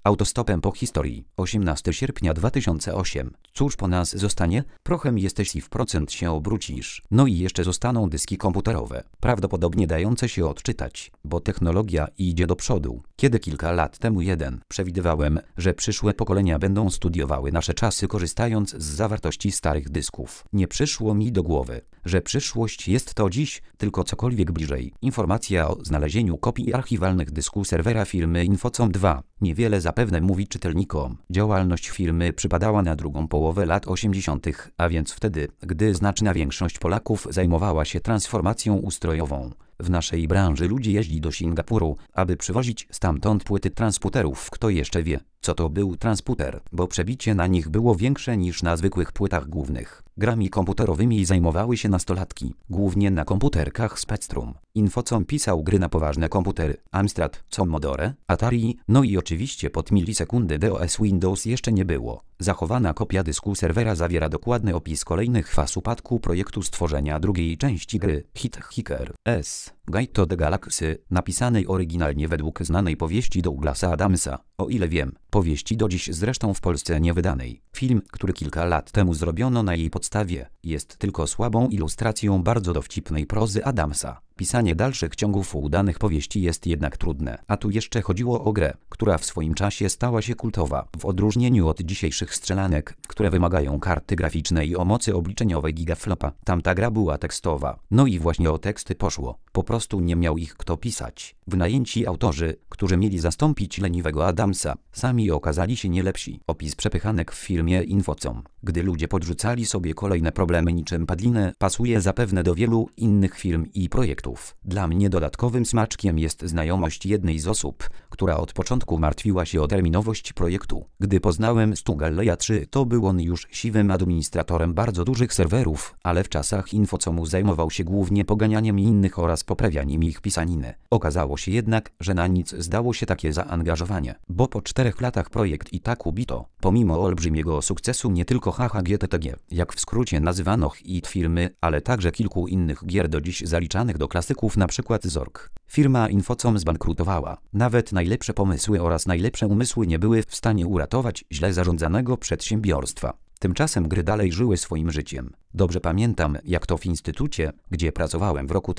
Autostopem po historii. 18 sierpnia 2008. Cóż po nas zostanie? Prochem jesteś i w procent się obrócisz. No i jeszcze zostaną dyski komputerowe. Prawdopodobnie dające się odczytać, bo technologia idzie do przodu. Kiedy kilka lat temu przewidywałem, że przyszłe pokolenia będą studiowały nasze czasy korzystając z zawartości starych dysków. Nie przyszło mi do głowy, że przyszłość jest to dziś, tylko cokolwiek bliżej. Informacja o znalezieniu kopii archiwalnych dysku serwera firmy Infocom 2. Niewiele zapewne mówi czytelnikom. Działalność firmy przypadała na drugą połowę lat 80., a więc wtedy, gdy znaczna większość Polaków zajmowała się transformacją ustrojową. W naszej branży ludzie jeździli do Singapuru, aby przywozić stamtąd płyty transputerów. Kto jeszcze wie, co to był transputer, bo przebicie na nich było większe niż na zwykłych płytach głównych. Grami komputerowymi zajmowały się nastolatki, głównie na komputerkach Spectrum. Infocom pisał gry na poważne komputery, Amstrad, Commodore, Atari, no i oczywiście pod milisekundy DOS Windows jeszcze nie było. Zachowana kopia dysku serwera zawiera dokładny opis kolejnych faz upadku projektu stworzenia drugiej części gry Hitchhiker S. Guide to the Galaxy, napisanej oryginalnie według znanej powieści Douglasa Adamsa, o ile wiem, powieści do dziś zresztą w Polsce niewydanej. Film, który kilka lat temu zrobiono na jej podstawie, jest tylko słabą ilustracją bardzo dowcipnej prozy Adamsa. Pisanie dalszych ciągów udanych powieści jest jednak trudne, a tu jeszcze chodziło o grę, która w swoim czasie stała się kultowa, w odróżnieniu od dzisiejszych strzelanek, które wymagają karty graficznej o mocy obliczeniowej gigaflopa. Tamta gra była tekstowa, no i właśnie o teksty poszło, po prostu nie miał ich kto pisać. Wynajęci autorzy, którzy mieli zastąpić leniwego Adamsa, sami okazali się nie lepsi. Opis przepychanek w firmie Infocom, gdy ludzie podrzucali sobie kolejne problemy niczym padlinę, pasuje zapewne do wielu innych firm i projektów. Dla mnie dodatkowym smaczkiem jest znajomość jednej z osób, która od początku martwiła się o terminowość projektu. Gdy poznałem Stu Galleya 3, to był on już siwym administratorem bardzo dużych serwerów, ale w czasach Infocomu zajmował się głównie poganianiem innych oraz poprawianiem ich pisaniny. Okazało się jednak, że na nic zdało się takie zaangażowanie, bo po 4 latach projekt i tak ubito. Pomimo olbrzymiego sukcesu nie tylko HHGTTG, jak w skrócie nazywano hit firmy, ale także kilku innych gier do dziś zaliczanych do klasyków, np. Zork. Firma Infocom zbankrutowała. Nawet najlepsze pomysły oraz najlepsze umysły nie były w stanie uratować źle zarządzanego przedsiębiorstwa. Tymczasem gry dalej żyły swoim życiem. Dobrze pamiętam, jak to w instytucie, gdzie pracowałem w roku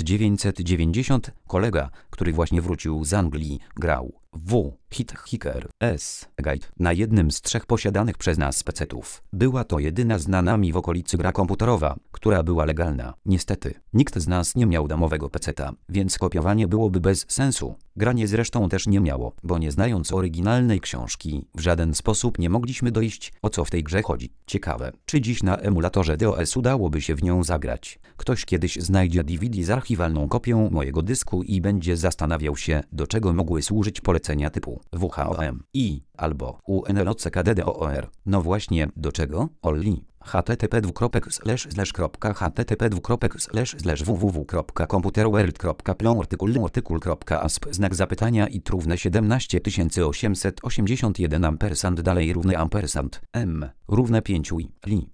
1990, kolega, który właśnie wrócił z Anglii, grał w Hitchhiker S. Guide na jednym z 3 posiadanych przez nas pecetów. Była to jedyna znana mi w okolicy gra komputerowa, która była legalna. Niestety, nikt z nas nie miał domowego peceta, więc kopiowanie byłoby bez sensu. Granie zresztą też nie miało, bo nie znając oryginalnej książki, w żaden sposób nie mogliśmy dojść, o co w tej grze chodzi. Ciekawe, czy dziś na emulatorze DOS udałoby się w nią zagrać. Ktoś kiedyś znajdzie DVD z archiwalną kopią mojego dysku i będzie zastanawiał się, do czego mogły służyć polecenia typu WHOM, I albo UNLOCKDDOOR. No właśnie, do czego? Olli. http://www.computerworld.plon artykuł.asp znak zapytania i trówne 17881 ampersand dalej równy ampersand m równe 5 li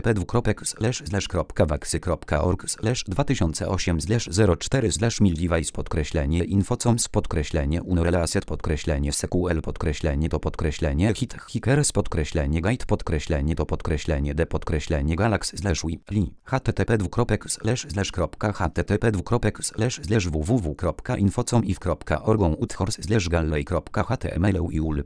http://galaxy.li http://www.infocomif.org.uthors/galley.html